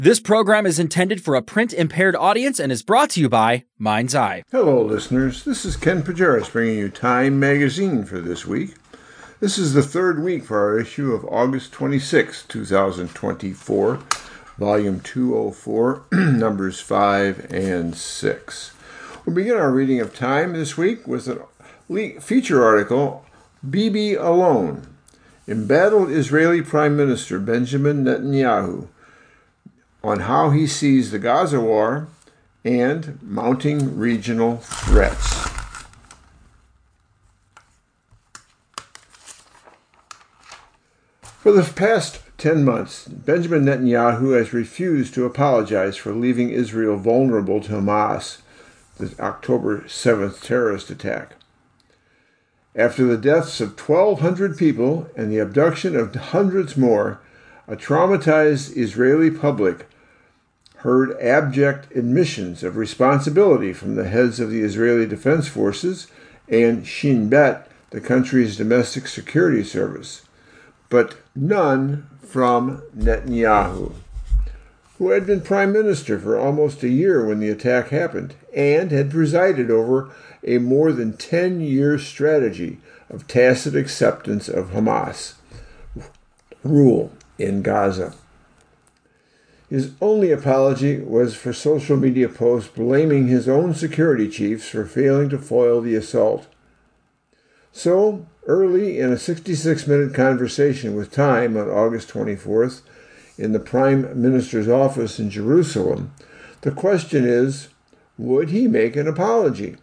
This program is intended for a print-impaired audience and is brought to you by Mind's Eye. Hello, listeners. This is Ken Pajeris bringing you Time Magazine for this week. This is the third week for our issue of August 26, 2024, Volume 204, Numbers 5 and 6. We'll begin our reading of Time this week with a feature article, Bibi Alone, Embattled Israeli Prime Minister Benjamin Netanyahu, on how he sees the Gaza war and mounting regional threats. For the past 10 months, Benjamin Netanyahu has refused to apologize for leaving Israel vulnerable to Hamas, the October 7th terrorist attack. After the deaths of 1,200 people and the abduction of hundreds more, a traumatized Israeli public heard abject admissions of responsibility from the heads of the Israeli Defense Forces and Shin Bet, the country's domestic security service, but none from Netanyahu, who had been prime minister for almost a year when the attack happened and had presided over a more than 10-year strategy of tacit acceptance of Hamas rule in Gaza. His only apology was for social media posts blaming his own security chiefs for failing to foil the assault. So, early in a 66-minute conversation with Time on August 24th in the Prime Minister's office in Jerusalem, the question is, would he make an apology?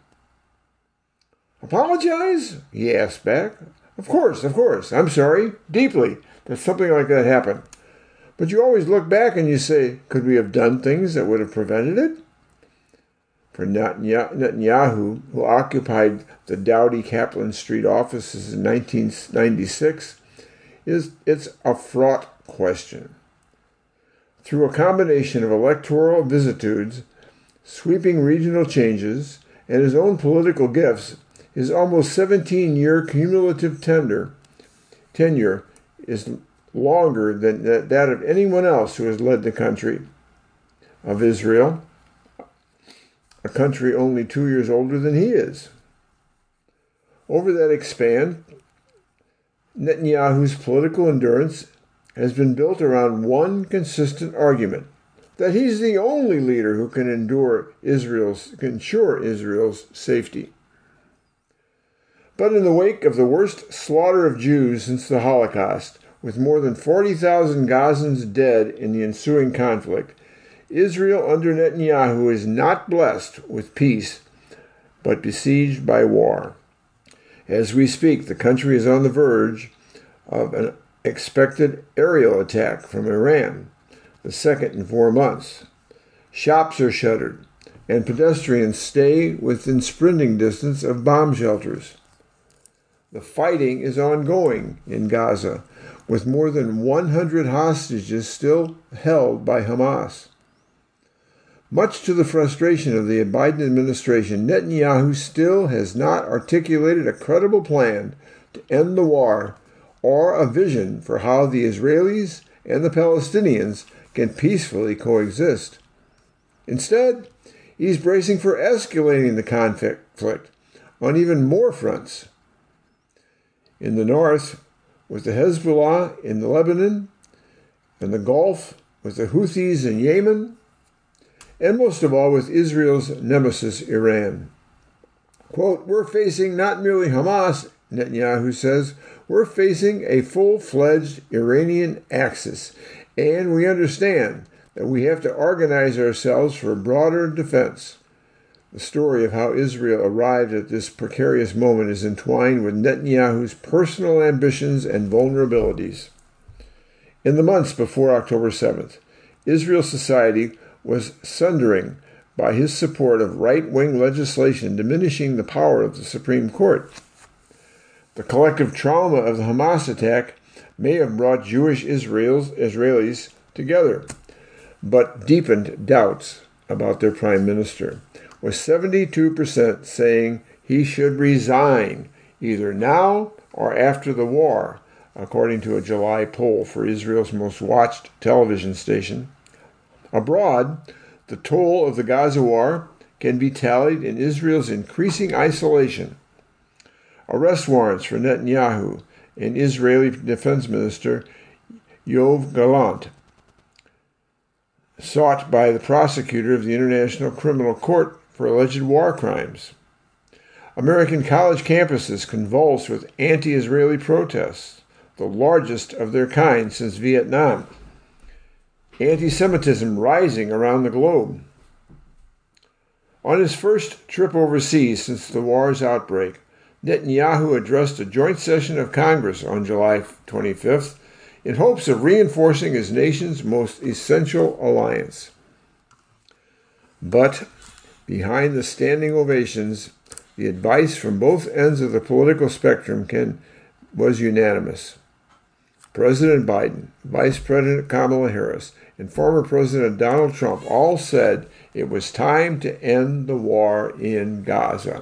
Apologize? He asked back. Of course. I'm sorry, deeply, that something like that happened. But you always look back and you say, could we have done things that would have prevented it? For Netanyahu, who occupied the Dowdy Kaplan Street offices in 1996, it's a fraught question. Through a combination of electoral vicissitudes, sweeping regional changes, and his own political gifts, his almost 17-year cumulative tenure is longer than that of anyone else who has led the country of Israel, a country only 2 years older than he is. Over that span, Netanyahu's political endurance has been built around one consistent argument, that he's the only leader who can ensure Israel's safety. But in the wake of the worst slaughter of Jews since the Holocaust, with more than 40,000 Gazans dead in the ensuing conflict, Israel under Netanyahu is not blessed with peace, but besieged by war. As we speak, the country is on the verge of an expected aerial attack from Iran, the second in 4 months. Shops are shuttered, and pedestrians stay within sprinting distance of bomb shelters. The fighting is ongoing in Gaza, with more than 100 hostages still held by Hamas. Much to the frustration of the Biden administration, Netanyahu still has not articulated a credible plan to end the war or a vision for how the Israelis and the Palestinians can peacefully coexist. Instead, he's bracing for escalating the conflict on even more fronts. In the north, with the Hezbollah in Lebanon, and the Gulf with the Houthis in Yemen, and most of all with Israel's nemesis, Iran. Quote, we're facing not merely Hamas, Netanyahu says, we're facing a full-fledged Iranian axis, and we understand that we have to organize ourselves for broader defense. The story of how Israel arrived at this precarious moment is entwined with Netanyahu's personal ambitions and vulnerabilities. In the months before October 7th, Israel's society was sundering by his support of right-wing legislation diminishing the power of the Supreme Court. The collective trauma of the Hamas attack may have brought Jewish Israelis together, but deepened doubts about their prime minister, with 72% saying he should resign either now or after the war, according to a July poll for Israel's most watched television station, Abroad, the toll of the Gaza war can be tallied in Israel's increasing isolation. Arrest warrants for Netanyahu and Israeli Defense Minister Yoav Gallant, sought by the prosecutor of the International Criminal Court for alleged war crimes. American college campuses convulsed with anti-Israeli protests, the largest of their kind since Vietnam. Anti-Semitism rising around the globe. On his first trip overseas since the war's outbreak, Netanyahu addressed a joint session of Congress on July 25th in hopes of reinforcing his nation's most essential alliance. But behind the standing ovations, the advice from both ends of the political spectrum was unanimous. President Biden, Vice President Kamala Harris, and former President Donald Trump all said it was time to end the war in Gaza.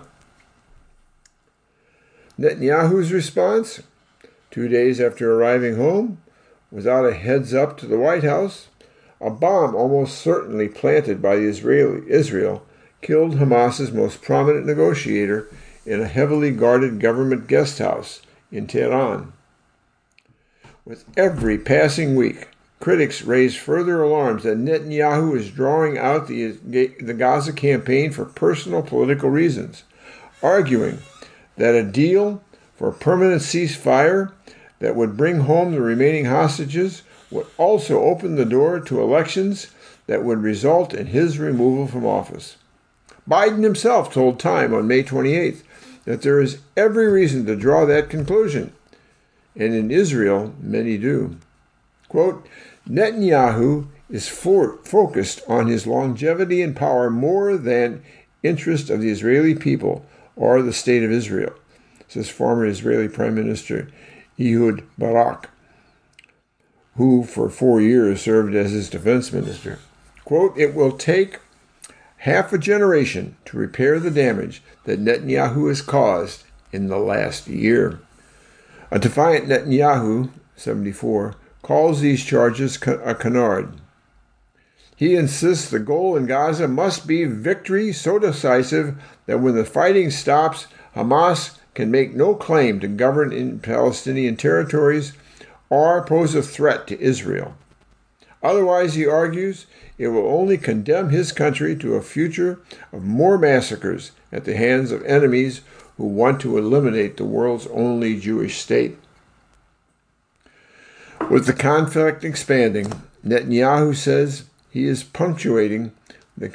Netanyahu's response? 2 days after arriving home, without a heads up to the White House, a bomb almost certainly planted by Israel killed Hamas's most prominent negotiator in a heavily guarded government guest house in Tehran. With every passing week, critics raise further alarms that Netanyahu is drawing out the Gaza campaign for personal political reasons, arguing that a deal for a permanent ceasefire that would bring home the remaining hostages would also open the door to elections that would result in his removal from office. Biden himself told Time on May 28th that there is every reason to draw that conclusion, and in Israel, many do. Quote, Netanyahu is focused on his longevity in power more than interest of the Israeli people or the state of Israel, says former Israeli Prime Minister Ehud Barak, who for 4 years served as his defense minister. Quote, it will take half a generation to repair the damage that Netanyahu has caused in the last year. A defiant Netanyahu, 74, calls these charges a canard. He insists the goal in Gaza must be victory so decisive that when the fighting stops, Hamas can make no claim to govern in Palestinian territories or pose a threat to Israel. Otherwise, he argues, it will only condemn his country to a future of more massacres at the hands of enemies who want to eliminate the world's only Jewish state. With the conflict expanding, Netanyahu says he is punctuating the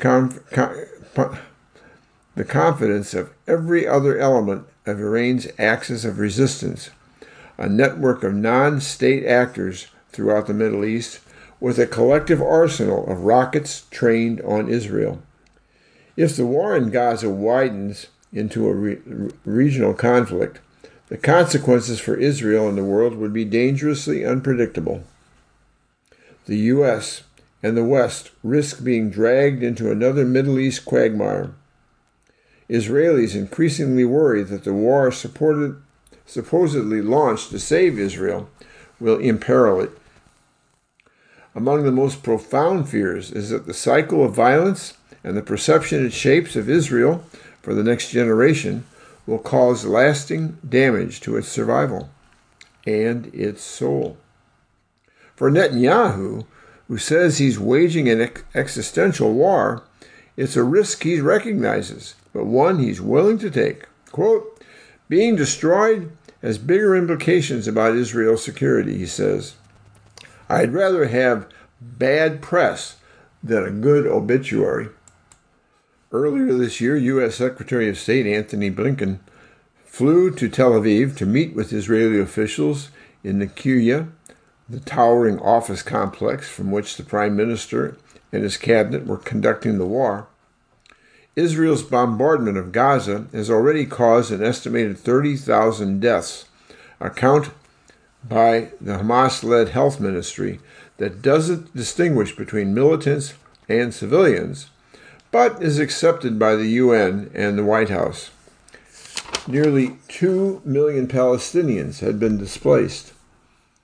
confidence of every other element of Iran's axis of resistance, a network of non-state actors throughout the Middle East with a collective arsenal of rockets trained on Israel. If the war in Gaza widens into a regional conflict, the consequences for Israel and the world would be dangerously unpredictable. The U.S. and the West risk being dragged into another Middle East quagmire. Israelis increasingly worry that the war supposedly launched to save Israel will imperil it. Among the most profound fears is that the cycle of violence and the perception it shapes of Israel for the next generation will cause lasting damage to its survival and its soul. For Netanyahu, who says he's waging an existential war, it's a risk he recognizes, but one he's willing to take. Quote, being destroyed has bigger implications about Israel's security, he says. I'd rather have bad press than a good obituary. Earlier this year, U.S. Secretary of State Antony Blinken flew to Tel Aviv to meet with Israeli officials in the Kiryat, the towering office complex from which the Prime Minister and his cabinet were conducting the war. Israel's bombardment of Gaza has already caused an estimated 30,000 deaths, a count by the Hamas-led health ministry that doesn't distinguish between militants and civilians, but is accepted by the UN and the White House. Nearly 2 million Palestinians had been displaced.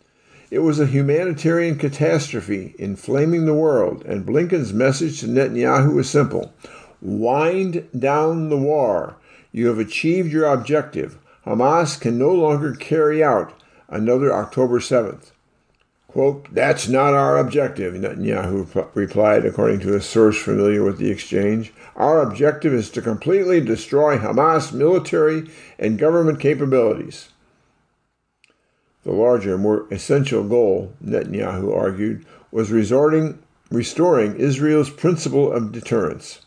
It was a humanitarian catastrophe inflaming the world, and Blinken's message to Netanyahu was simple. Wind down the war. You have achieved your objective. Hamas can no longer carry out another October 7th. Quote, that's not our objective, Netanyahu replied, according to a source familiar with the exchange. Our objective is to completely destroy Hamas military and government capabilities. The larger, more essential goal, Netanyahu argued, was restoring Israel's principle of deterrence.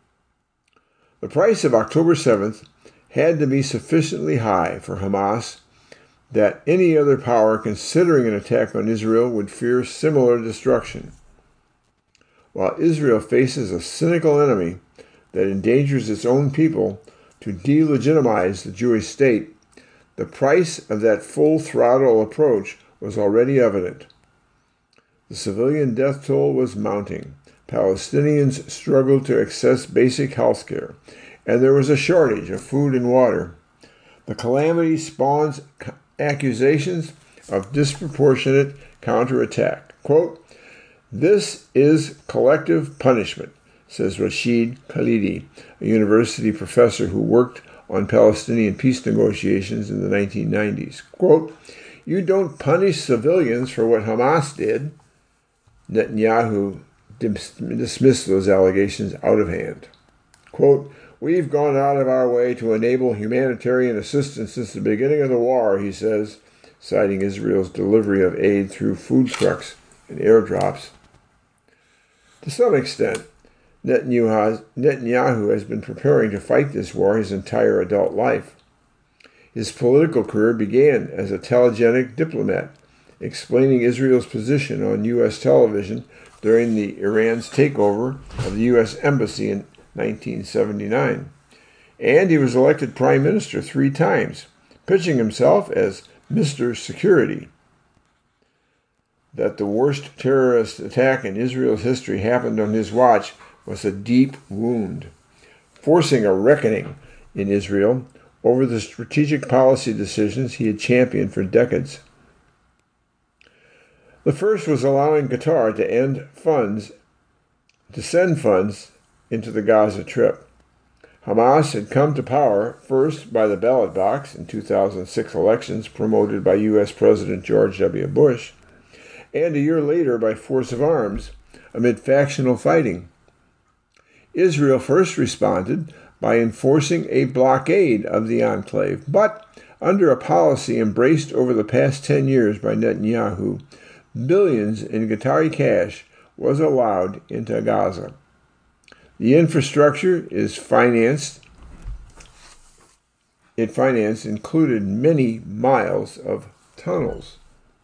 The price of October 7th had to be sufficiently high for Hamas that any other power considering an attack on Israel would fear similar destruction. While Israel faces a cynical enemy that endangers its own people to delegitimize the Jewish state, the price of that full-throttle approach was already evident. The civilian death toll was mounting. Palestinians struggled to access basic health care, and there was a shortage of food and water. The calamity spawns accusations of disproportionate counterattack. Quote, this is collective punishment, says Rashid Khalidi, a university professor who worked on Palestinian peace negotiations in the 1990s. Quote, you don't punish civilians for what Hamas did. Netanyahu dismissed those allegations out of hand. Quote, we've gone out of our way to enable humanitarian assistance since the beginning of the war, he says, citing Israel's delivery of aid through food trucks and airdrops. To some extent, Netanyahu has been preparing to fight this war his entire adult life. His political career began as a telegenic diplomat, explaining Israel's position on U.S. television during Iran's takeover of the U.S. Embassy in 1979. And he was elected prime minister 3 times, pitching himself as Mr. Security. That the worst terrorist attack in Israel's history happened on his watch was a deep wound, forcing a reckoning in Israel over the strategic policy decisions he had championed for decades. The first was allowing Qatar to send funds into the Gaza Strip. Hamas had come to power first by the ballot box in 2006 elections promoted by U.S. President George W. Bush, and a year later by force of arms amid factional fighting. Israel first responded by enforcing a blockade of the enclave, but under a policy embraced over the past 10 years by Netanyahu, billions in Qatari cash was allowed into Gaza. The infrastructure included many miles of tunnels.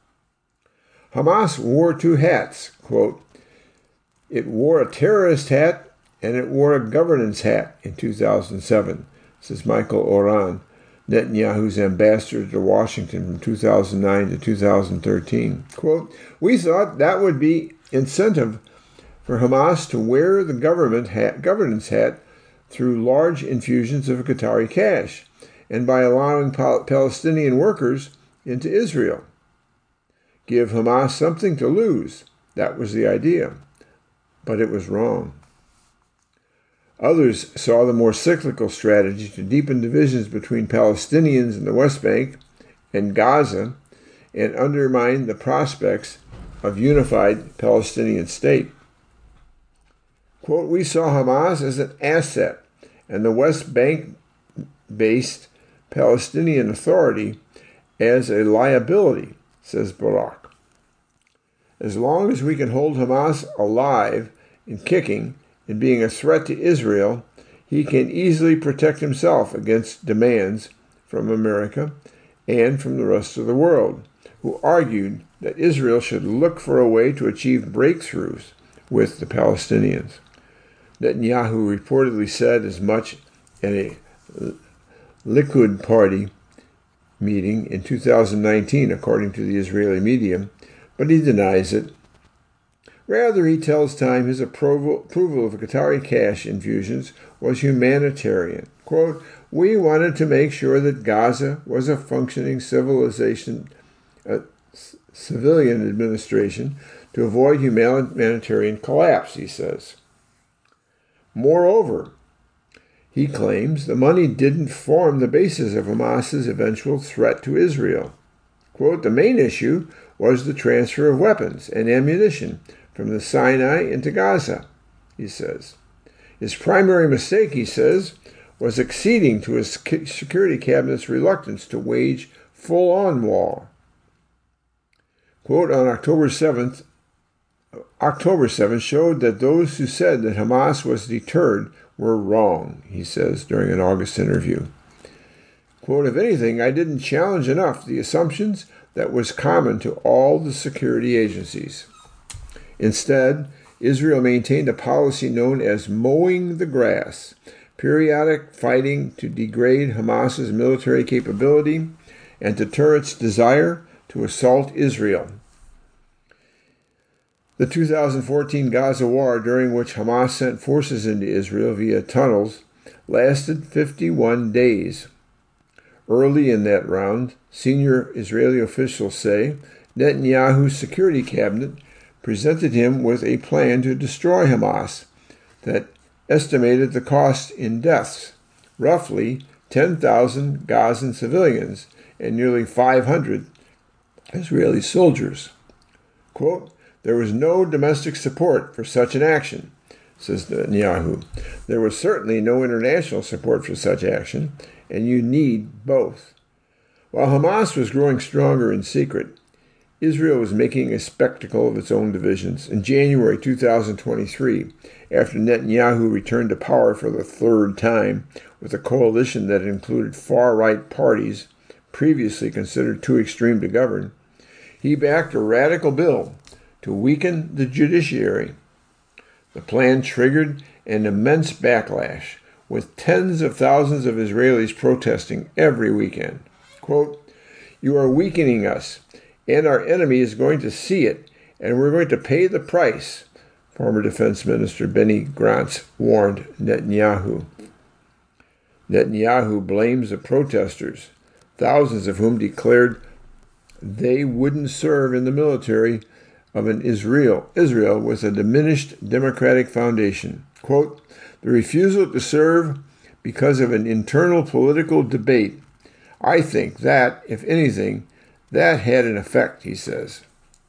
Hamas wore 2 hats. Quote, it wore a terrorist hat and it wore a governance hat in 2007, says Michael Oran, Netanyahu's ambassador to Washington from 2009 to 2013. Quote, we thought that would be incentive for Hamas to wear the governance hat through large infusions of Qatari cash and by allowing Palestinian workers into Israel. Give Hamas something to lose. That was the idea. But it was wrong. Others saw the more cyclical strategy to deepen divisions between Palestinians in the West Bank and Gaza and undermine the prospects of unified Palestinian state. Quote, we saw Hamas as an asset and the West Bank-based Palestinian Authority as a liability, says Barak. As long as we can hold Hamas alive and kicking and being a threat to Israel, he can easily protect himself against demands from America and from the rest of the world, who argued that Israel should look for a way to achieve breakthroughs with the Palestinians. Netanyahu reportedly said as much at a Likud party meeting in 2019, according to the Israeli media, but he denies it. Rather, he tells Time his approval of Qatari cash infusions was humanitarian. Quote, we wanted to make sure that Gaza was a functioning civil civilian administration to avoid humanitarian collapse, he says. Moreover, he claims the money didn't form the basis of Hamas's eventual threat to Israel. Quote, the main issue was the transfer of weapons and ammunition from the Sinai into Gaza, he says. His primary mistake, he says, was acceding to his security cabinet's reluctance to wage full-on war. Quote, on October 7th showed that those who said that Hamas was deterred were wrong, he says during an August interview. Quote, if anything, I didn't challenge enough the assumptions that was common to all the security agencies. Instead, Israel maintained a policy known as mowing the grass, periodic fighting to degrade Hamas's military capability and deter its desire to assault Israel. The 2014 Gaza war, during which Hamas sent forces into Israel via tunnels, lasted 51 days. Early in that round, senior Israeli officials say Netanyahu's security cabinet presented him with a plan to destroy Hamas that estimated the cost in deaths, roughly 10,000 Gazan civilians and nearly 500 Israeli soldiers. Quote, there was no domestic support for such an action, says Netanyahu. There was certainly no international support for such action, and you need both. While Hamas was growing stronger in secret, Israel was making a spectacle of its own divisions. In January 2023, after Netanyahu returned to power for the third time with a coalition that included far-right parties previously considered too extreme to govern, he backed a radical bill to weaken the judiciary. The plan triggered an immense backlash, with tens of thousands of Israelis protesting every weekend. Quote, you are weakening us, and our enemy is going to see it, and we're going to pay the price, former Defense Minister Benny Gantz warned Netanyahu. Netanyahu blames the protesters, thousands of whom declared they wouldn't serve in the military of an Israel with a diminished democratic foundation. Quote, the refusal to serve because of an internal political debate, I think that, if anything, that had an effect, he says.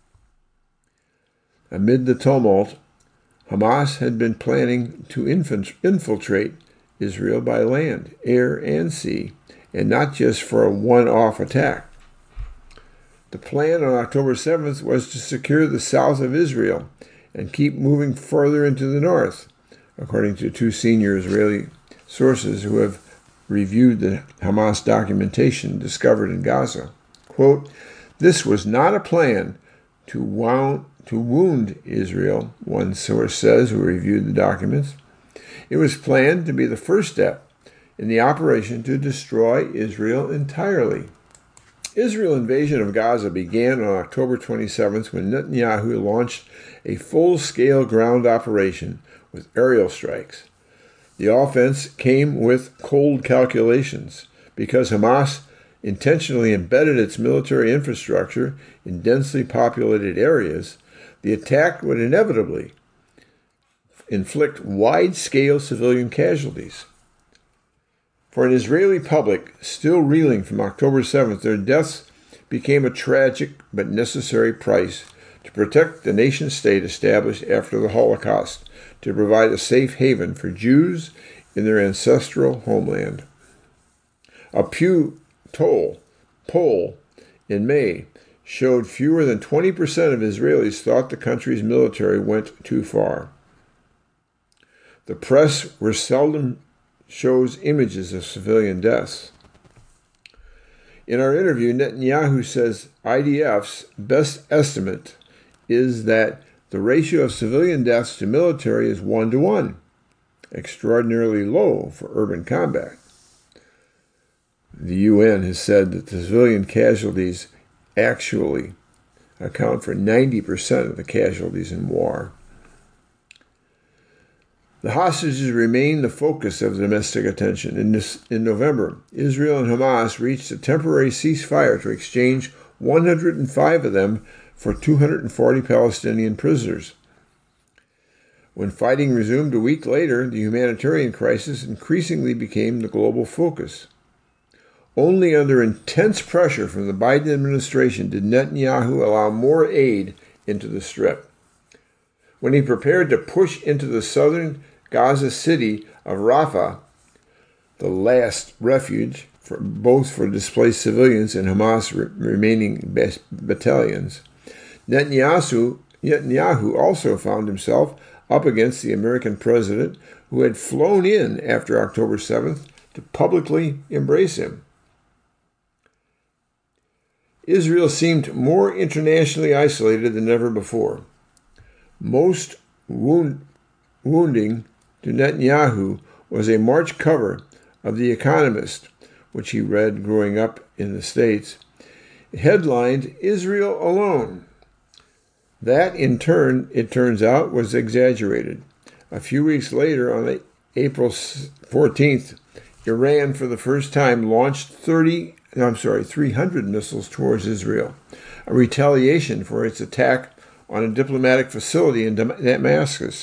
Amid the tumult, Hamas had been planning to infiltrate Israel by land, air, and sea, and not just for a one-off attack. The plan on October 7th was to secure the south of Israel and keep moving further into the north, according to two senior Israeli sources who have reviewed the Hamas documentation discovered in Gaza. Quote, this was not a plan to wound Israel, one source says who reviewed the documents. It was planned to be the first step in the operation to destroy Israel entirely. Israel's invasion of Gaza began on October 27th when Netanyahu launched a full-scale ground operation with aerial strikes. The offense came with cold calculations because Hamas intentionally embedded its military infrastructure in densely populated areas. The attack would inevitably inflict wide-scale civilian casualties. For an Israeli public still reeling from October 7th, their deaths became a tragic but necessary price to protect the nation-state established after the Holocaust, to provide a safe haven for Jews in their ancestral homeland. A Pew poll in May showed fewer than 20% of Israelis thought the country's military went too far. The press seldom shows images of civilian deaths. In our interview, Netanyahu says IDF's best estimate is that the ratio of civilian deaths to military is 1-to-1, extraordinarily low for urban combat. The UN has said that the civilian casualties actually account for 90% of the casualties in war. The hostages remain the focus of domestic attention. In November, Israel and Hamas reached a temporary ceasefire to exchange 105 of them for 240 Palestinian prisoners. When fighting resumed a week later, the humanitarian crisis increasingly became the global focus. Only under intense pressure from the Biden administration did Netanyahu allow more aid into the Strip. When he prepared to push into the southern Gaza city of Rafah, the last refuge both for displaced civilians and Hamas remaining battalions, Netanyahu also found himself up against the American president, who had flown in after October 7th to publicly embrace him. Israel seemed more internationally isolated than ever before. Most wounding to Netanyahu was a March cover of The Economist, which he read growing up in the States, headlined "Israel Alone." That, in turn, it turns out, was exaggerated. A few weeks later, on April 14th, Iran, for the first time, launched 300 missiles towards Israel, a retaliation for its attack on a diplomatic facility in Damascus.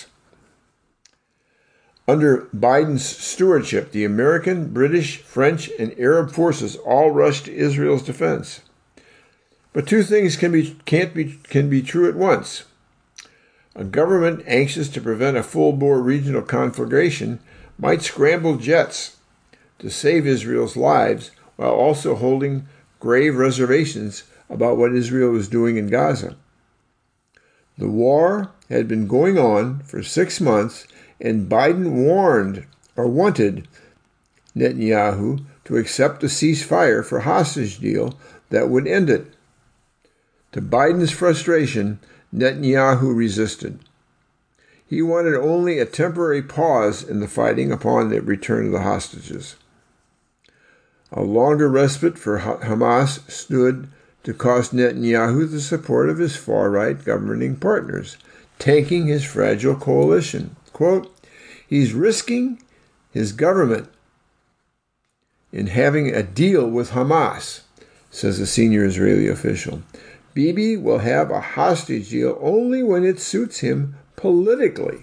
Under Biden's stewardship, the American, British, French, and Arab forces all rushed to Israel's defense. But two things can be true at once. A government anxious to prevent a full-bore regional conflagration might scramble jets to save Israel's lives while also holding grave reservations about what Israel was doing in Gaza. The war had been going on for 6 months, and Biden wanted Netanyahu to accept a ceasefire for hostage deal that would end it. To Biden's frustration, Netanyahu resisted. He wanted only a temporary pause in the fighting upon the return of the hostages. A longer respite for Hamas stood to cost Netanyahu the support of his far-right governing partners, tanking his fragile coalition. Quote, "He's risking his government in having a deal with Hamas," says a senior Israeli official. "Bibi will have a hostage deal only when it suits him politically."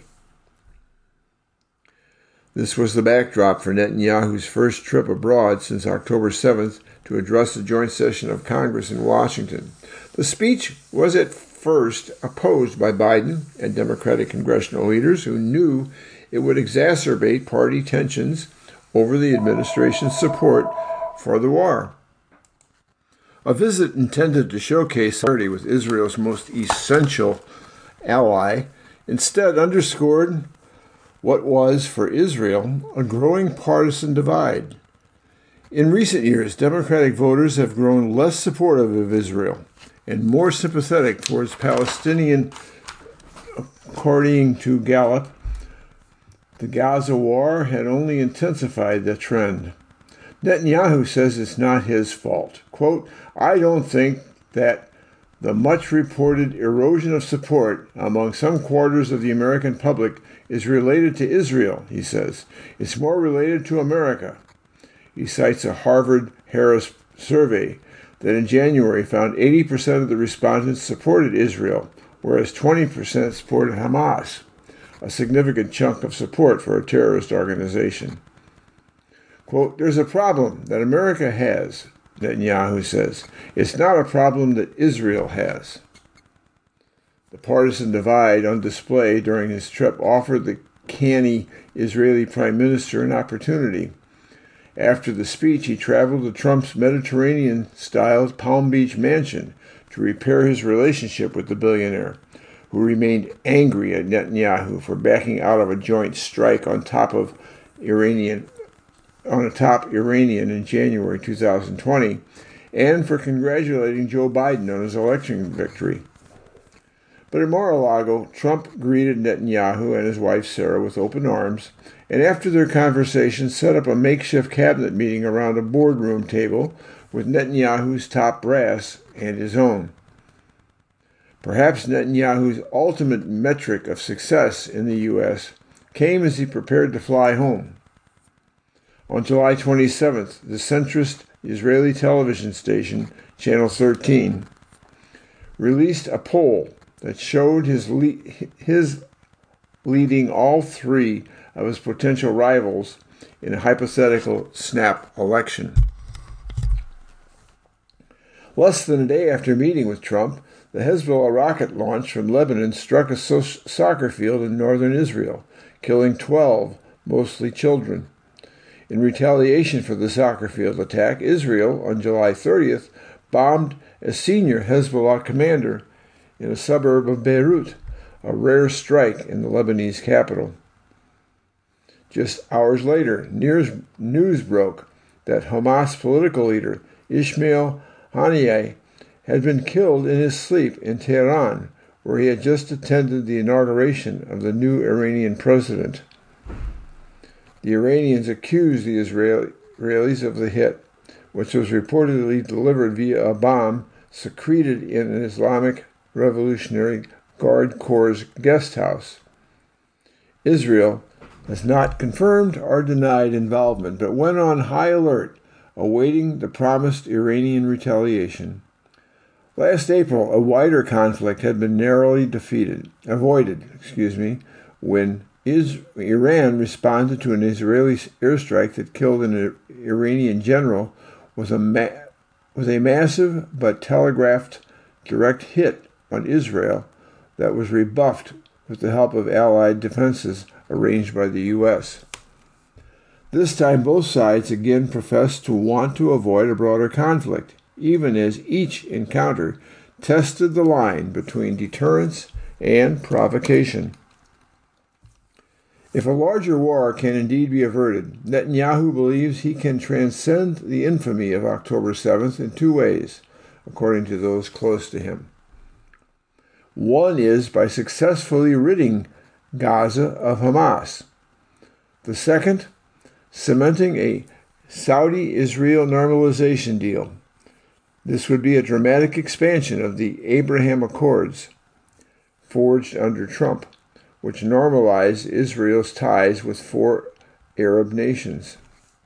This was the backdrop for Netanyahu's first trip abroad since October 7th to address the joint session of Congress in Washington. The speech was at first opposed by Biden and Democratic congressional leaders who knew it would exacerbate party tensions over the administration's support for the war. A visit intended to showcase solidarity with Israel's most essential ally instead underscored what was, for Israel, a growing partisan divide. In recent years, Democratic voters have grown less supportive of Israel and more sympathetic towards Palestinian. According to Gallup, the Gaza war had only intensified the trend. Netanyahu says it's not his fault. Quote, "I don't think that the much-reported erosion of support among some quarters of the American public is related to Israel," he says. "It's more related to America." He cites a Harvard-Harris survey that in January found 80% of the respondents supported Israel, whereas 20% supported Hamas, a significant chunk of support for a terrorist organization. Quote, "There's a problem that America has," Netanyahu says. "It's not a problem that Israel has." The partisan divide on display during his trip offered the canny Israeli Prime Minister an opportunity. After the speech, he traveled to Trump's Mediterranean-styled Palm Beach mansion to repair his relationship with the billionaire, who remained angry at Netanyahu for backing out of a joint strike on a top Iranian in January 2020, and for congratulating Joe Biden on his election victory. But at Mar-a-Lago, Trump greeted Netanyahu and his wife Sarah with open arms, and after their conversation set up a makeshift cabinet meeting around a boardroom table with Netanyahu's top brass and his own. Perhaps Netanyahu's ultimate metric of success in the U.S. came as he prepared to fly home. On July 27th, the centrist Israeli television station, Channel 13, released a poll that showed his leading all three of his potential rivals in a hypothetical snap election. Less than a day after meeting with Trump, the Hezbollah rocket launch from Lebanon struck a soccer field in northern Israel, killing 12, mostly children. In retaliation for the soccer field attack, Israel, on July 30th, bombed a senior Hezbollah commander in a suburb of Beirut, a rare strike in the Lebanese capital. Just hours later, news broke that Hamas political leader Ismail Haniyeh had been killed in his sleep in Tehran, where he had just attended the inauguration of the new Iranian president. The Iranians accused the Israelis of the hit, which was reportedly delivered via a bomb secreted in an Islamic Revolutionary Guard Corps guest house. Israel has not confirmed or denied involvement, but went on high alert, awaiting the promised Iranian retaliation. Last April, a wider conflict had been narrowly avoided, when Iran responded to an Israeli airstrike that killed an Iranian general with a massive but telegraphed direct hit on Israel that was rebuffed with the help of Allied defenses arranged by the U.S. This time, both sides again professed to want to avoid a broader conflict, even as each encounter tested the line between deterrence and provocation. If a larger war can indeed be averted, Netanyahu believes he can transcend the infamy of October 7th in two ways, according to those close to him. One is by successfully ridding Gaza of Hamas. The second, cementing a Saudi-Israel normalization deal. This would be a dramatic expansion of the Abraham Accords, forged under Trump, which normalized Israel's ties with 4 Arab nations.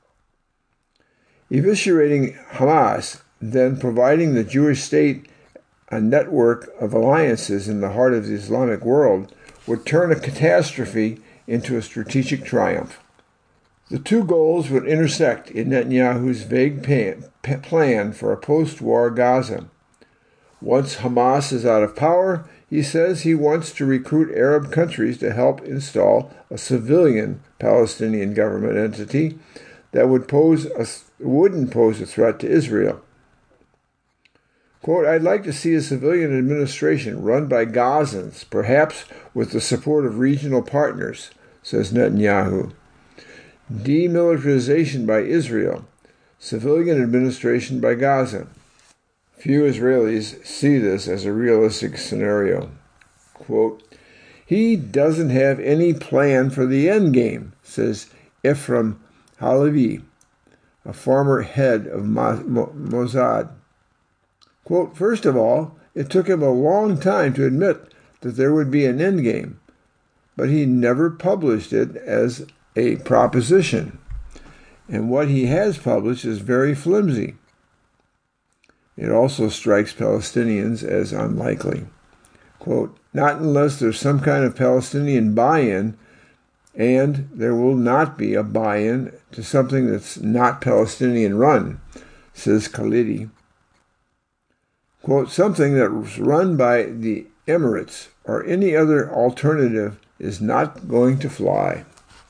Eviscerating Hamas, then providing the Jewish state a network of alliances in the heart of the Islamic world, would turn a catastrophe into a strategic triumph. The two goals would intersect in Netanyahu's vague plan for a post-war Gaza. Once Hamas is out of power, he says he wants to recruit Arab countries to help install a civilian Palestinian government entity that wouldn't pose a threat to Israel. Quote, I'd like to see a civilian administration run by Gazans, perhaps with the support of regional partners, says Netanyahu. Demilitarization by Israel, civilian administration by Gaza. Few Israelis see this as a realistic scenario. Quote, he doesn't have any plan for the end game, says Ephraim Halevi, a former head of Mossad. Quote, first of all, it took him a long time to admit that there would be an end game, but he never published it as a proposition, and what he has published is very flimsy. It also strikes Palestinians as unlikely. Quote, not unless there's some kind of Palestinian buy-in, and there will not be a buy-in to something that's not Palestinian-run, says Khalidi. Quote, something that's run by the Emirates or any other alternative is not going to fly.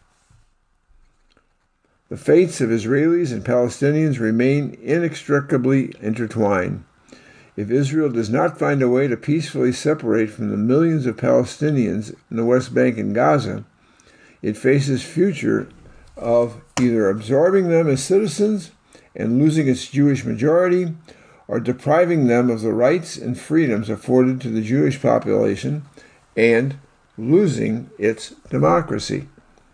The fates of Israelis and Palestinians remain inextricably intertwined. If Israel does not find a way to peacefully separate from the millions of Palestinians in the West Bank and Gaza, it faces future of either absorbing them as citizens and losing its Jewish majority, or depriving them of the rights and freedoms afforded to the Jewish population and losing its democracy.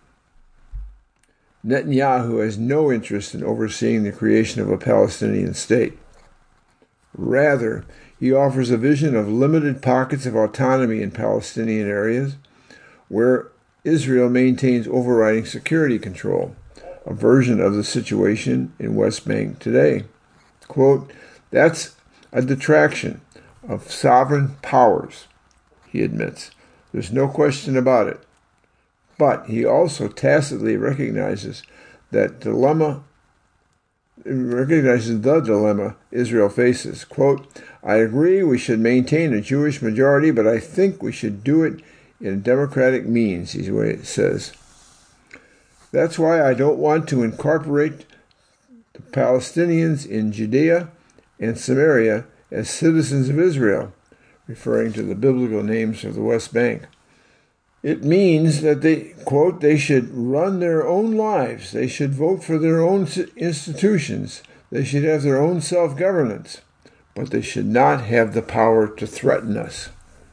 Netanyahu has no interest in overseeing the creation of a Palestinian state. Rather, he offers a vision of limited pockets of autonomy in Palestinian areas where Israel maintains overriding security control, a version of the situation in West Bank today. Quote, that's a detraction of sovereign powers, he admits. There's no question about it. But he also tacitly recognizes the dilemma Israel faces. Quote, I agree we should maintain a Jewish majority, but I think we should do it in democratic means, he says. That's why I don't want to incorporate the Palestinians in Judea and Samaria as citizens of Israel, referring to the biblical names of the West Bank. It means that they should run their own lives. They should vote for their own institutions. They should have their own self-governance. But they should not have the power to threaten us.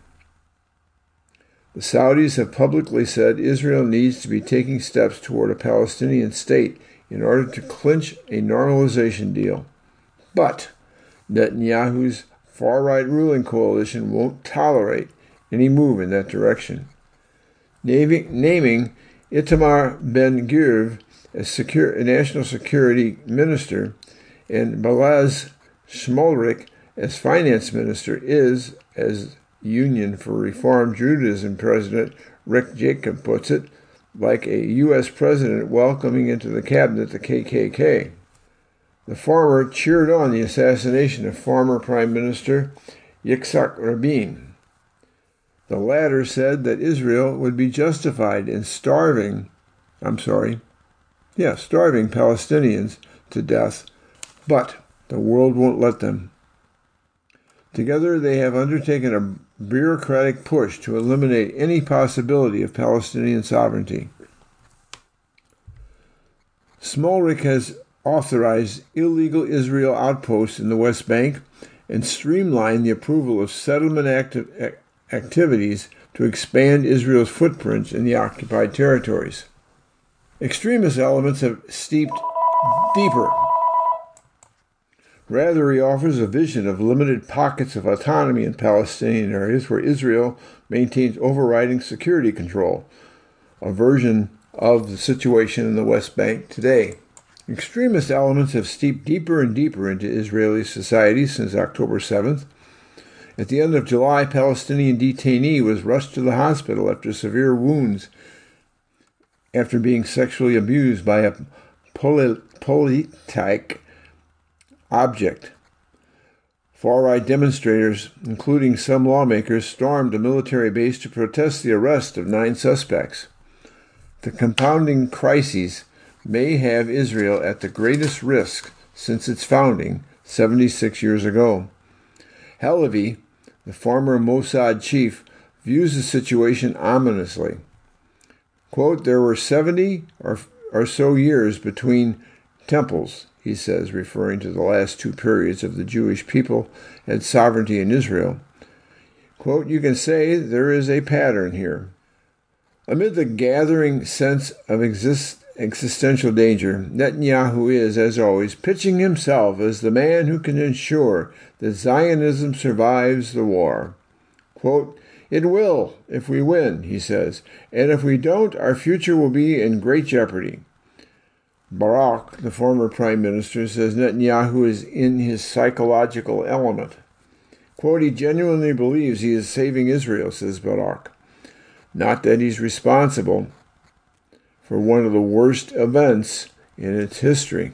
The Saudis have publicly said Israel needs to be taking steps toward a Palestinian state in order to clinch a normalization deal. But Netanyahu's far-right ruling coalition won't tolerate any move in that direction. Naming Itamar Ben-Gvir as National Security Minister and Balaz Smotrich as Finance Minister is, as Union for Reform Judaism President Rick Jacob puts it, like a U.S. president welcoming into the cabinet the KKK. The former cheered on the assassination of former Prime Minister Yitzhak Rabin. The latter said that Israel would be justified in starving Palestinians to death, but the world won't let them. Together they have undertaken a bureaucratic push to eliminate any possibility of Palestinian sovereignty. Smotrich has authorized illegal Israel outposts in the West Bank and streamlined the approval of settlement activities to expand Israel's footprints in the occupied territories. Extremist elements have steeped deeper. Rather, he offers a vision of limited pockets of autonomy in Palestinian areas where Israel maintains overriding security control, a version of the situation in the West Bank today. Extremist elements have steeped deeper and deeper into Israeli society since October 7th. At the end of July, a Palestinian detainee was rushed to the hospital after severe wounds after being sexually abused by a politic object. Far-right demonstrators, including some lawmakers, stormed a military base to protest the arrest of 9 suspects. The compounding crises may have Israel at the greatest risk since its founding 76 years ago. Halevi, the former Mossad chief, views the situation ominously. Quote, there were 70 or so years between temples, he says, referring to the last 2 periods of the Jewish people had sovereignty in Israel. Quote, you can say there is a pattern here. Amid the gathering sense of existential danger, Netanyahu is, as always, pitching himself as the man who can ensure that Zionism survives the war. Quote, it will, if we win, he says, and if we don't, our future will be in great jeopardy. Barak, the former prime minister, says Netanyahu is in his psychological element. Quote, he genuinely believes he is saving Israel, says Barak. Not that he's responsible for one of the worst events in its history.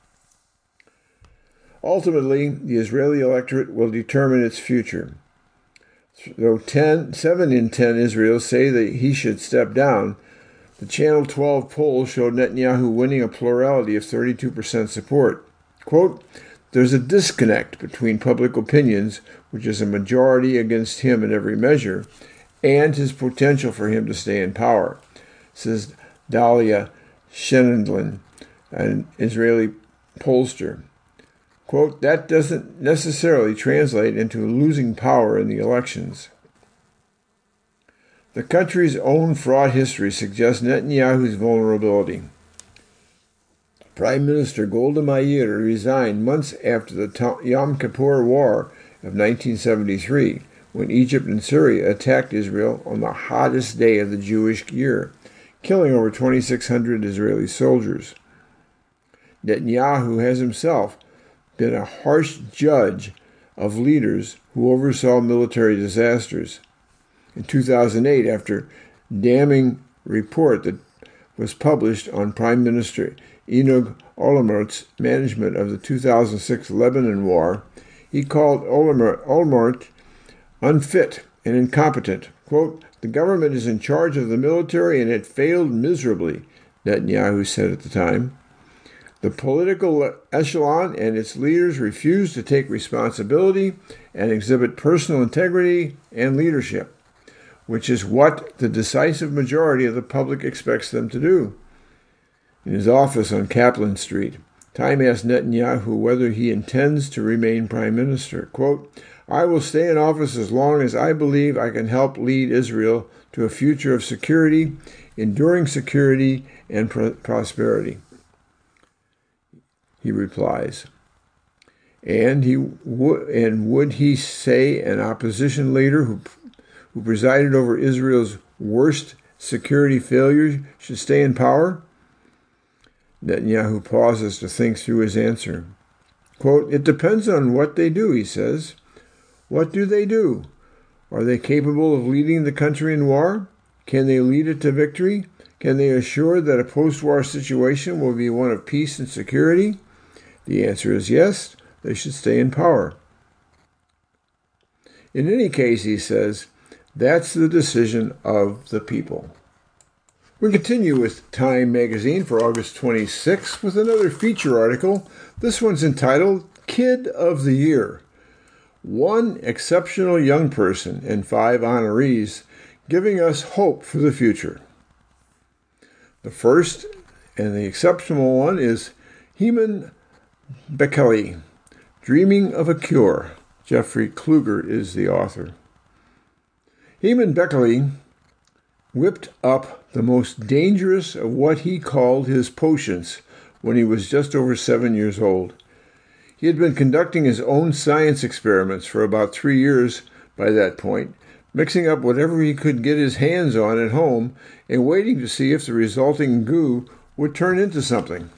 Ultimately, the Israeli electorate will determine its future. Though 7 in 10 Israelis say that he should step down, the Channel 12 poll showed Netanyahu winning a plurality of 32% support. Quote, there's a disconnect between public opinions, which is a majority against him in every measure, and his potential for him to stay in power, says Dalia Shenendlin, an Israeli pollster. Quote, that doesn't necessarily translate into losing power in the elections. The country's own fraud history suggests Netanyahu's vulnerability. Prime Minister Golda Meir resigned months after the Yom Kippur War of 1973, when Egypt and Syria attacked Israel on the hottest day of the Jewish year, killing over 2,600 Israeli soldiers. Netanyahu has himself been a harsh judge of leaders who oversaw military disasters. In 2008, after damning report that was published on Prime Minister Ehud Olmert's management of the 2006 Lebanon war, he called Olmert unfit and incompetent. Quote, "The government is in charge of the military and it failed miserably," Netanyahu said at the time. The political echelon and its leaders refuse to take responsibility and exhibit personal integrity and leadership, which is what the decisive majority of the public expects them to do. In his office on Kaplan Street, Time asked Netanyahu whether he intends to remain prime minister. Quote, "I will stay in office as long as I believe I can help lead Israel to a future of security, enduring security, and prosperity," he replies. And would he say an opposition leader who presided over Israel's worst security failure should stay in power? Netanyahu pauses to think through his answer. Quote, "It depends on what they do," he says. What do they do? Are they capable of leading the country in war? Can they lead it to victory? Can they assure that a post-war situation will be one of peace and security? The answer is yes, they should stay in power. In any case, he says, that's the decision of the people. We continue with Time magazine for August 26th with another feature article. This one's entitled Kid of the Year. One exceptional young person and 5 honorees giving us hope for the future. The first and the exceptional one is Heman Bekele, Dreaming of a Cure. Jeffrey Kluger is the author. Heman Bekele whipped up the most dangerous of what he called his potions when he was just over 7 years old. He had been conducting his own science experiments for about 3 years by that point, mixing up whatever he could get his hands on at home and waiting to see if the resulting goo would turn into something.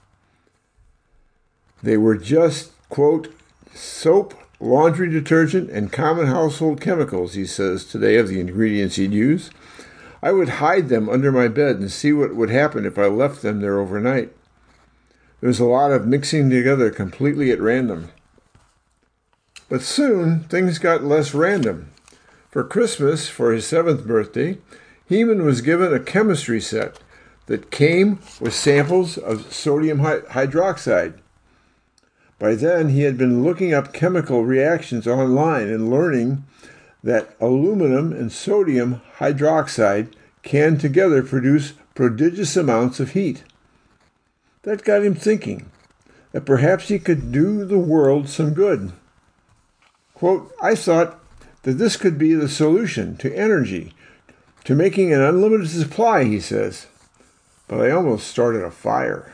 They were just, quote, soap, laundry detergent, and common household chemicals, he says today of the ingredients he'd use. I would hide them under my bed and see what would happen if I left them there overnight. There was a lot of mixing together completely at random. But soon, things got less random. For Christmas, for his 7th birthday, Heman was given a chemistry set that came with samples of sodium hydroxide. By then, he had been looking up chemical reactions online and learning that aluminum and sodium hydroxide can together produce prodigious amounts of heat. That got him thinking that perhaps he could do the world some good. Quote, I thought that this could be the solution to energy, to making an unlimited supply, he says. But I almost started a fire.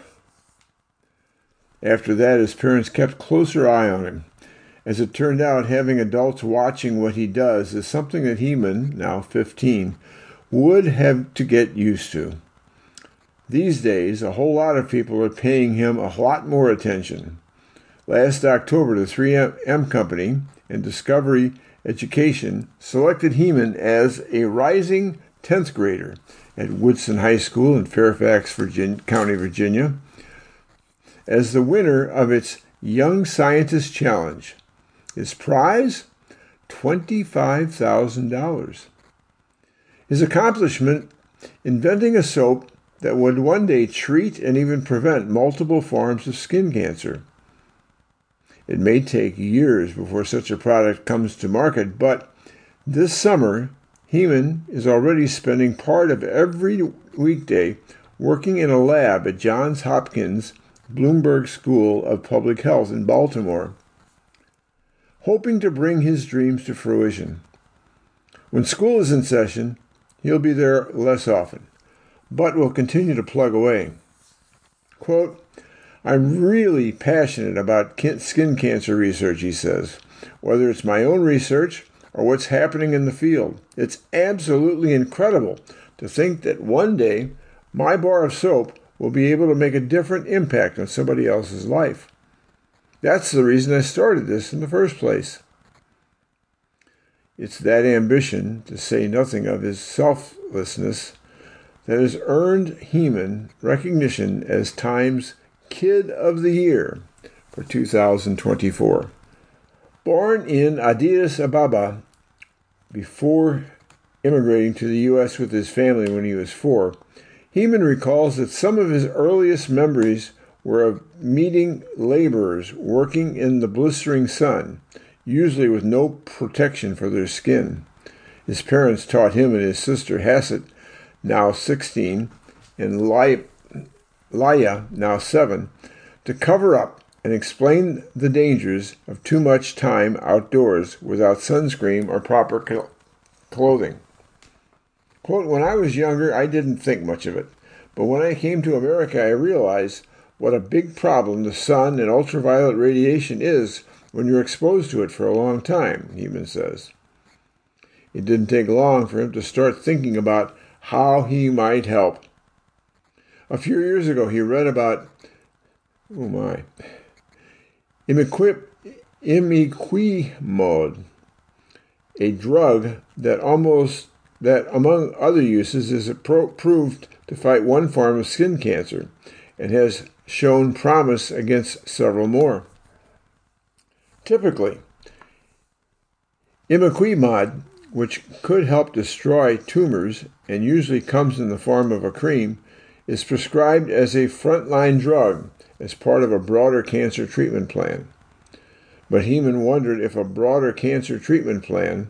After that, his parents kept closer eye on him. As it turned out, having adults watching what he does is something that Heman, now 15, would have to get used to. These days, a whole lot of people are paying him a lot more attention. Last October, the 3M Company and Discovery Education selected Heman as a rising 10th grader at Woodson High School in Fairfax County, Virginia, as the winner of its Young Scientist Challenge. His prize? $25,000. His accomplishment? Inventing a soap that would one day treat and even prevent multiple forms of skin cancer. It may take years before such a product comes to market, but this summer, Heman is already spending part of every weekday working in a lab at Johns Hopkins Bloomberg School of Public Health in Baltimore, hoping to bring his dreams to fruition. When school is in session, he'll be there less often, but will continue to plug away. Quote, I'm really passionate about skin cancer research, he says, whether it's my own research or what's happening in the field. It's absolutely incredible to think that one day my bar of soap will be able to make a different impact on somebody else's life. That's the reason I started this in the first place. It's that ambition, to say nothing of his selflessness, that has earned Heman recognition as Time's Kid of the Year for 2024. Born in Addis Ababa before immigrating to the U.S. with his family when he was 4, Heman recalls that some of his earliest memories were of meeting laborers working in the blistering sun, usually with no protection for their skin. His parents taught him and his sister Hassett, now 16, and Laya, now 7, to cover up and explain the dangers of too much time outdoors without sunscreen or proper clothing. Quote, when I was younger, I didn't think much of it, but when I came to America, I realized what a big problem the sun and ultraviolet radiation is when you're exposed to it for a long time, Heman says. It didn't take long for him to start thinking about how he might help. A few years ago, he read about, imiquimod, a drug that among other uses is approved to fight one form of skin cancer and has shown promise against several more. Typically, imiquimod, which could help destroy tumors and usually comes in the form of a cream, is prescribed as a frontline drug as part of a broader cancer treatment plan. But Heman wondered if a broader cancer treatment plan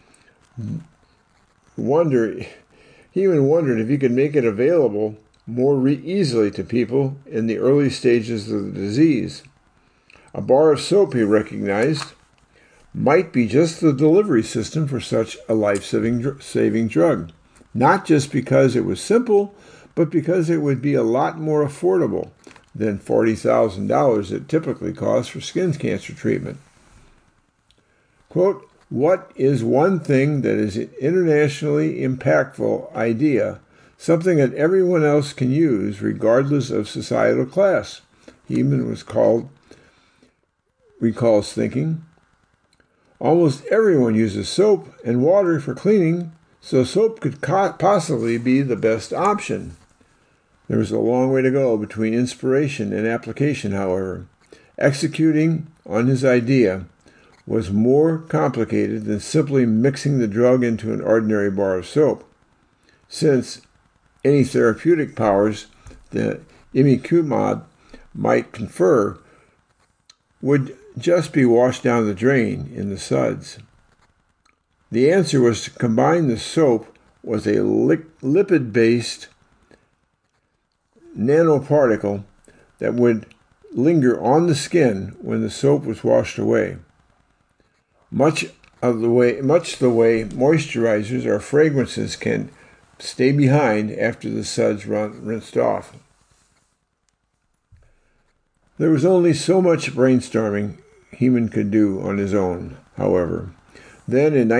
wondered if he could make it available more easily to people in the early stages of the disease. A bar of soap, he recognized, might be just the delivery system for such a life-saving drug, not just because it was simple, but because it would be a lot more affordable than $40,000 it typically costs for skin cancer treatment. Quote, what is one thing that is an internationally impactful idea, something that everyone else can use regardless of societal class? Heman recalls thinking, almost everyone uses soap and water for cleaning, so soap could possibly be the best option. There was a long way to go between inspiration and application, however. Executing on his idea was more complicated than simply mixing the drug into an ordinary bar of soap, since any therapeutic powers that imiquimod might confer would just be washed down the drain in the suds. The answer was to combine the soap with a lipid-based nanoparticle that would linger on the skin when the soap was washed away. Much the way moisturizers or fragrances can stay behind after the suds rinsed off. There was only so much brainstorming Heman could do on his own, however. Then in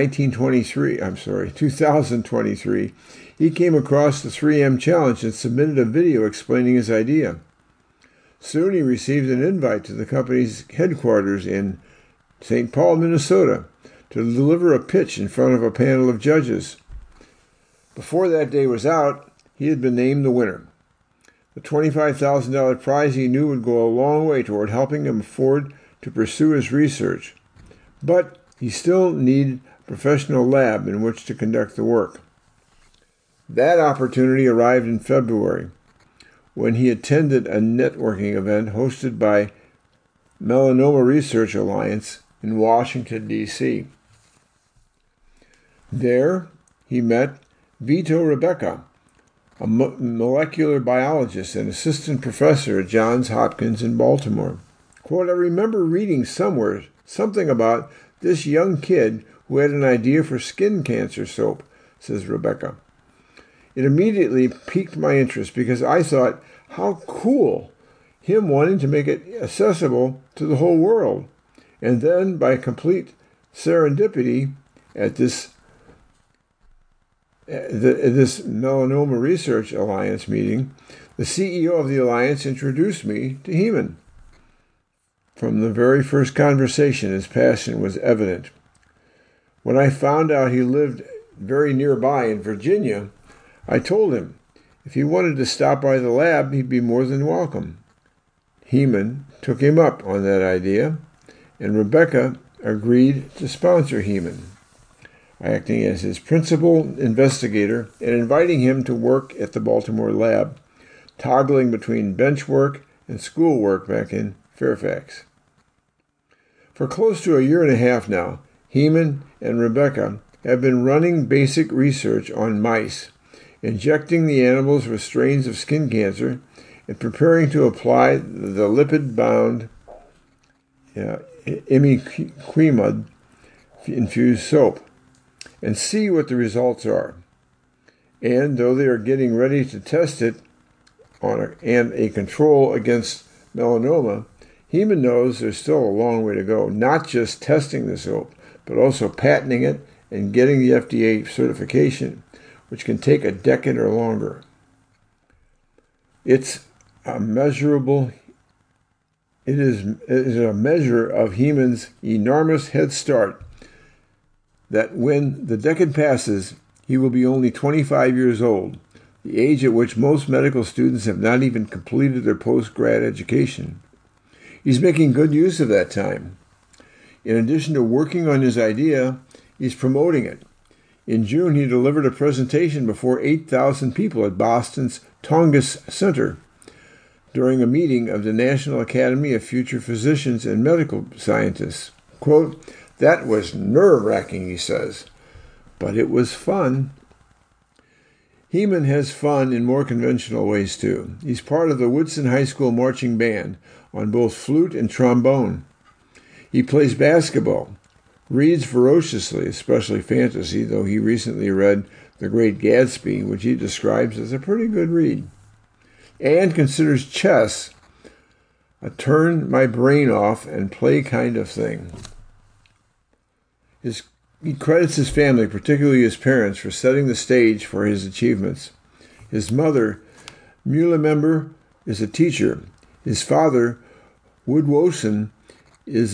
2023, he came across the 3M Challenge and submitted a video explaining his idea. Soon he received an invite to the company's headquarters in St. Paul, Minnesota, to deliver a pitch in front of a panel of judges. Before that day was out, he had been named the winner. The $25,000 prize he knew would go a long way toward helping him afford to pursue his research. But he still needed a professional lab in which to conduct the work. That opportunity arrived in February, when he attended a networking event hosted by Melanoma Research Alliance in Washington, D.C. There, he met Vito Rebecca, a molecular biologist and assistant professor at Johns Hopkins in Baltimore. Quote, I remember reading somewhere something about this young kid who had an idea for skin cancer soap, says Rebecca. It immediately piqued my interest because I thought, how cool, him wanting to make it accessible to the whole world. And then, by complete serendipity, at this Melanoma Research Alliance meeting, the CEO of the alliance introduced me to Heman. From the very first conversation, his passion was evident. When I found out he lived very nearby in Virginia, I told him if he wanted to stop by the lab, he'd be more than welcome. Heman took him up on that idea, and Rebecca agreed to sponsor Heman, acting as his principal investigator and inviting him to work at the Baltimore lab, toggling between bench work and school work back in Fairfax. For close to a year and a half now, Heman and Rebecca have been running basic research on mice, injecting the animals with strains of skin cancer and preparing to apply the lipid-bound imiquimod infused soap and see what the results are. And though they are getting ready to test it on a control against melanoma, Heman knows there's still a long way to go, not just testing the soap, but also patenting it and getting the FDA certification, which can take a decade or longer. It is a measure of Heman's enormous head start that when the decade passes, he will be only 25 years old, the age at which most medical students have not even completed their post-grad education. He's making good use of that time. In addition to working on his idea, he's promoting it. In June, he delivered a presentation before 8,000 people at Boston's Tongass Center during a meeting of the National Academy of Future Physicians and Medical Scientists. Quote, "That was nerve-wracking," he says, "but it was fun." Heman has fun in more conventional ways, too. He's part of the Woodson High School marching band on both flute and trombone. He plays basketball, reads ferociously, especially fantasy, though he recently read The Great Gatsby, which he describes as a pretty good read, and considers chess a turn my brain off and play kind of thing. He credits his family, particularly his parents, for setting the stage for his achievements. His mother, Mulemember, is a teacher. His father, Wandwoson, is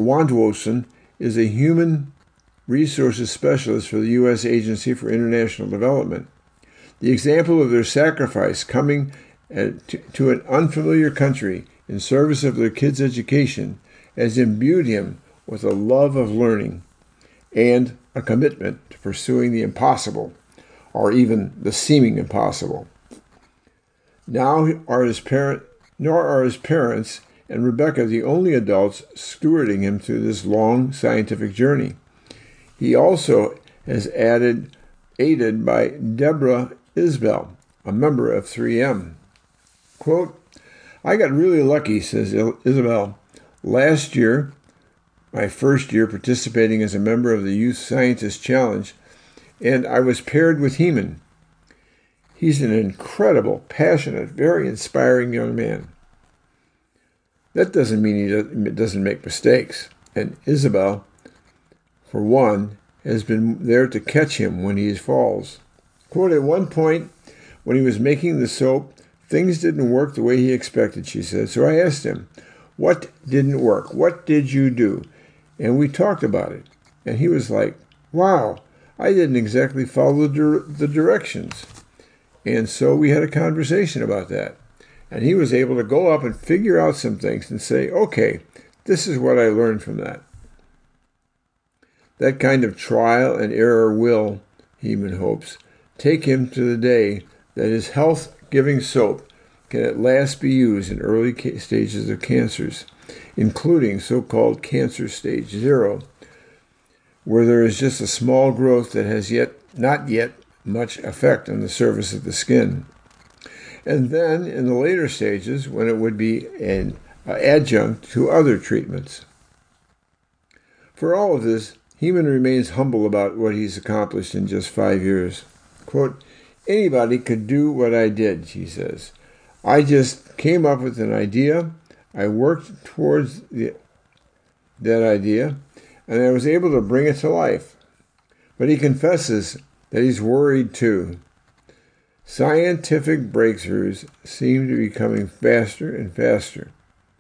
a human resources specialist for the U.S. Agency for International Development. The example of their sacrifice coming to an unfamiliar country in service of their kids' education has imbued him with a love of learning and a commitment to pursuing the impossible, or even the seeming impossible. Nor are his parents and Rebecca the only adults stewarding him through this long scientific journey. He also is aided by Deborah Isbell, a member of 3M. Quote, "I got really lucky," says Isabel. "Last year, my first year participating as a member of the Youth Scientist Challenge, and I was paired with Heman. He's an incredible, passionate, very inspiring young man. That doesn't mean he doesn't make mistakes, and Isabel, for one, has been there to catch him when he falls." Quote, "At one point, when he was making the soap, things didn't work the way he expected," she said. "So I asked him, 'What didn't work? What did you do?' And we talked about it. And he was like, 'Wow, I didn't exactly follow the directions.' And so we had a conversation about that. And he was able to go up and figure out some things and say, 'Okay, this is what I learned from that.' That kind of trial and error will, Heman hopes, take him to the day that his health-giving soap can at last be used in early stages of cancers, including so-called cancer stage 0, where there is just a small growth that has not yet much effect on the surface of the skin. And then in the later stages, when it would be an adjunct to other treatments. For all of this, Heman remains humble about what he's accomplished in just 5 years. Quote, "Anybody could do what I did," he says. "I just came up with an idea, I worked towards that idea, and I was able to bring it to life." But he confesses that he's worried too. Scientific breakthroughs seem to be coming faster and faster.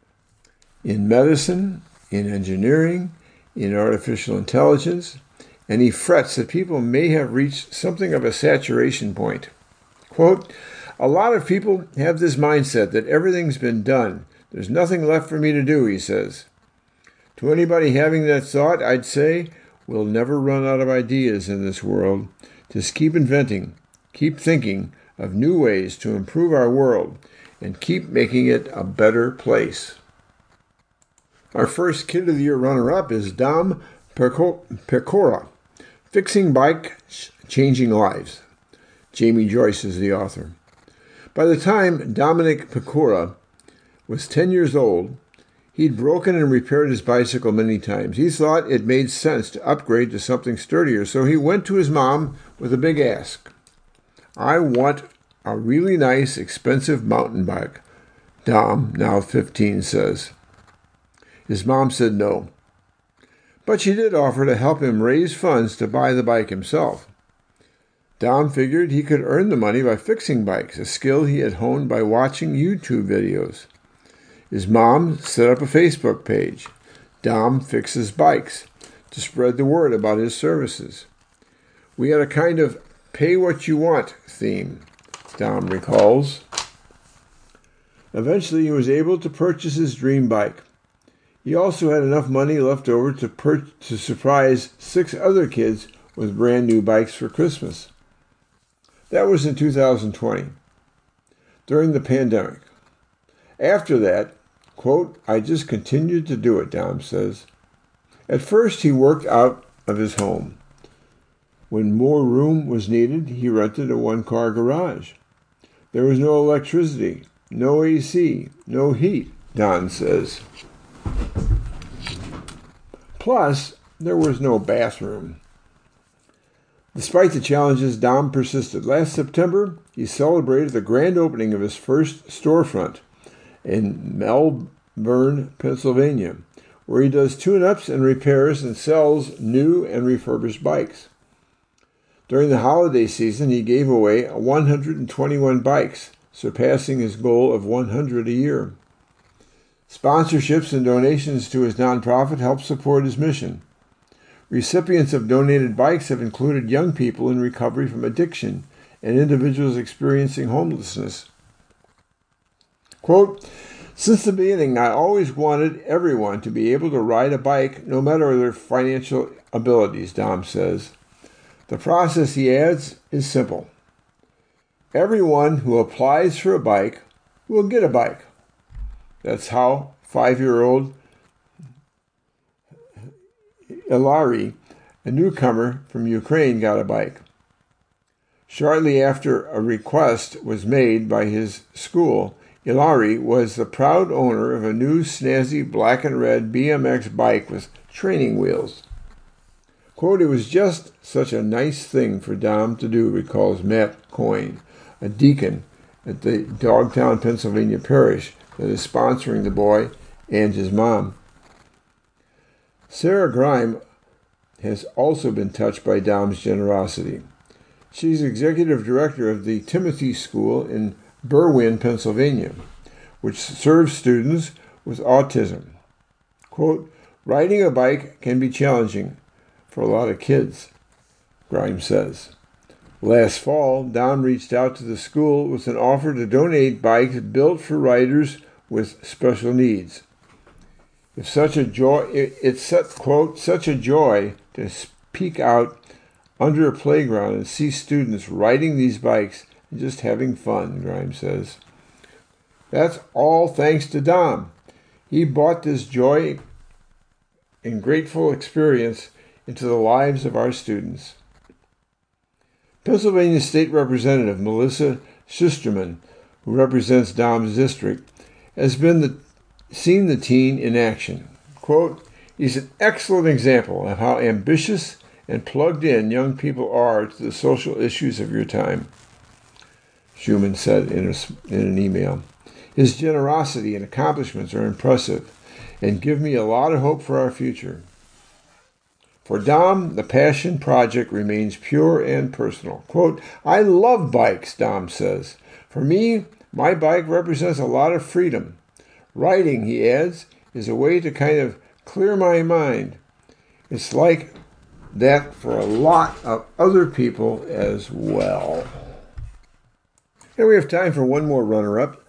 In medicine, in engineering, in artificial intelligence, and he frets that people may have reached something of a saturation point. Quote, "A lot of people have this mindset that everything's been done. There's nothing left for me to do," he says. To anybody having that thought, I'd say, we'll never run out of ideas in this world. Just keep inventing, keep thinking of new ways to improve our world, and keep making it a better place. Our first Kid of the Year runner-up is Dom Pecora, Fixing Bikes, Changing Lives. Jamie Joyce is the author. By the time Dominic Pecora was 10 years old, he'd broken and repaired his bicycle many times. He thought it made sense to upgrade to something sturdier, so he went to his mom with a big ask. "I want a really nice, expensive mountain bike," Dom, now 15, says. His mom said no, but she did offer to help him raise funds to buy the bike himself. Dom figured he could earn the money by fixing bikes, a skill he had honed by watching YouTube videos. His mom set up a Facebook page, Dom Fixes Bikes, to spread the word about his services. "We had a kind of pay what you want theme," Dom recalls. Eventually, he was able to purchase his dream bike. He also had enough money left over to surprise 6 other kids with brand new bikes for Christmas. That was in 2020, during the pandemic. After that, quote, "I just continued to do it," Dom says. At first, he worked out of his home. When more room was needed, he rented a 1-car garage. There was no electricity, no AC, no heat, Don says. Plus, there was no bathroom. Despite the challenges, Dom persisted. Last September, he celebrated the grand opening of his first storefront in Melbourne, Pennsylvania, where he does tune-ups and repairs and sells new and refurbished bikes. During the holiday season, he gave away 121 bikes, surpassing his goal of 100 a year. Sponsorships and donations to his nonprofit help support his mission. Recipients of donated bikes have included young people in recovery from addiction and individuals experiencing homelessness. Quote, "Since the beginning, I always wanted everyone to be able to ride a bike no matter their financial abilities," Dom says. The process, he adds, is simple. Everyone who applies for a bike will get a bike. That's how 5-year-old Ilari, a newcomer from Ukraine, got a bike. Shortly after a request was made by his school, Ilari was the proud owner of a new snazzy black and red BMX bike with training wheels. Quote, "It was just such a nice thing for Dom to do," recalls Matt Coyne, a deacon at the Dogtown, Pennsylvania parish that is sponsoring the boy and his mom. Sarah Grime has also been touched by Dom's generosity. She's executive director of the Timothy School in Berwyn, Pennsylvania, which serves students with autism. Quote, "Riding a bike can be challenging for a lot of kids," Grimes says. Last fall, Dom reached out to the school with an offer to donate bikes built for riders with special needs. It's such a joy to peek out under a playground and see students riding these bikes and just having fun, Grimes says. That's all thanks to Dom. He brought this joy and grateful experience into the lives of our students. Pennsylvania State Representative Melissa Schusterman, who represents Dom's district, has seen the teen in action. Quote, "He's an excellent example of how ambitious and plugged in young people are to the social issues of your time," Schumann said in an email. "His generosity and accomplishments are impressive and give me a lot of hope for our future." For Dom, the passion project remains pure and personal. Quote, I love bikes, Dom says. For me, my bike represents a lot of freedom. Riding, he adds, is a way to kind of clear my mind. It's like that for a lot of other people as well. And we have time for one more runner-up.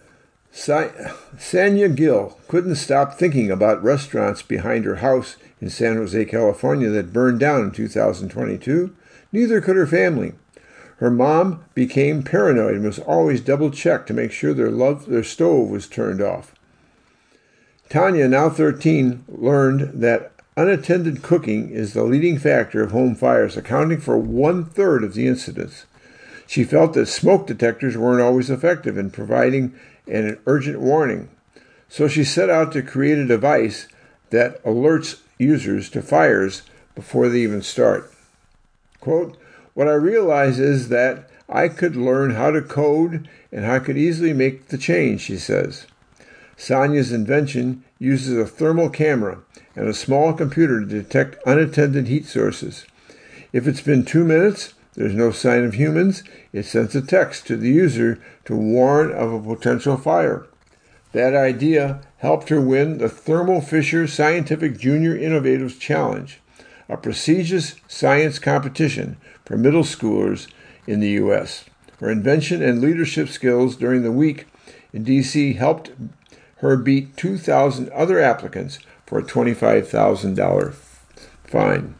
Sanya Gill couldn't stop thinking about restaurants behind her house in San Jose, California that burned down in 2022. Neither could her family. Her mom became paranoid and was always double-checked to make sure their stove was turned off. Tanya, now 13, learned that unattended cooking is the leading factor of home fires, accounting for 1/3 of the incidents. She felt that smoke detectors weren't always effective in providing an urgent warning, so she set out to create a device that alerts users to fires before they even start. Quote, what I realized is that I could learn how to code and I could easily make the change, she says. Sanya's invention uses a thermal camera and a small computer to detect unattended heat sources. If it's been 2 minutes, there's no sign of humans, it sends a text to the user to warn of a potential fire. That idea helped her win the Thermo Fisher Scientific Junior Innovators Challenge, a prestigious science competition for middle schoolers in the U.S. Her invention and leadership skills during the week in D.C. helped her beat 2,000 other applicants for a $25,000 fine.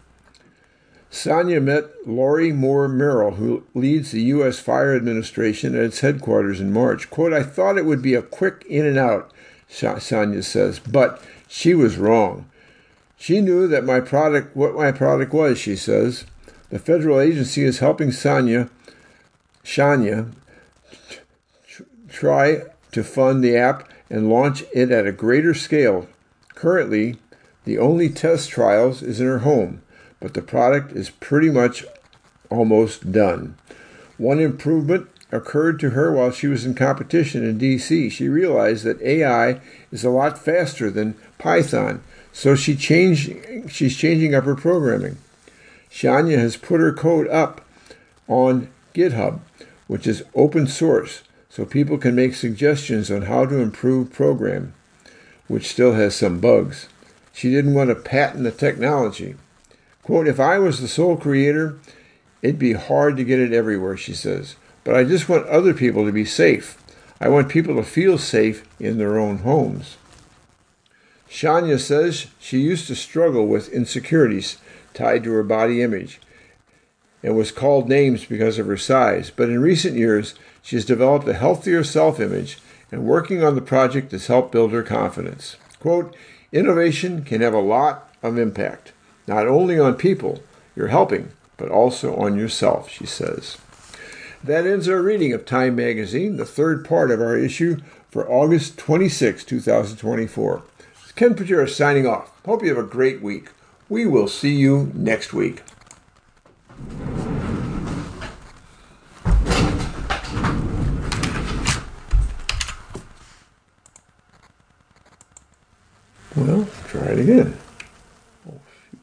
Sanya met Lori Moore Merrill, who leads the U.S. Fire Administration at its headquarters in March. Quote, I thought it would be a quick in and out, Sanya says, but she was wrong. She knew that what my product was, she says. The federal agency is helping Shania try to fund the app and launch it at a greater scale. Currently, the only test trials is in her home, but the product is pretty much almost done. One improvement occurred to her while she was in competition in D.C. She realized that AI is a lot faster than Python, so she's changing up her programming. Shania has put her code up on GitHub, which is open source, so people can make suggestions on how to improve program, which still has some bugs. She didn't want to patent the technology. Quote, if I was the sole creator, it'd be hard to get it everywhere, she says. But I just want other people to be safe. I want people to feel safe in their own homes. Shania says she used to struggle with insecurities tied to her body image and was called names because of her size. But in recent years, she has developed a healthier self-image, and working on the project has helped build her confidence. Quote, innovation can have a lot of impact, not only on people you're helping, but also on yourself, she says. That ends our reading of Time Magazine, the third part of our issue for August 26, 2024. It's Ken Pajura signing off. Hope you have a great week. We will see you next week. Well, try it again.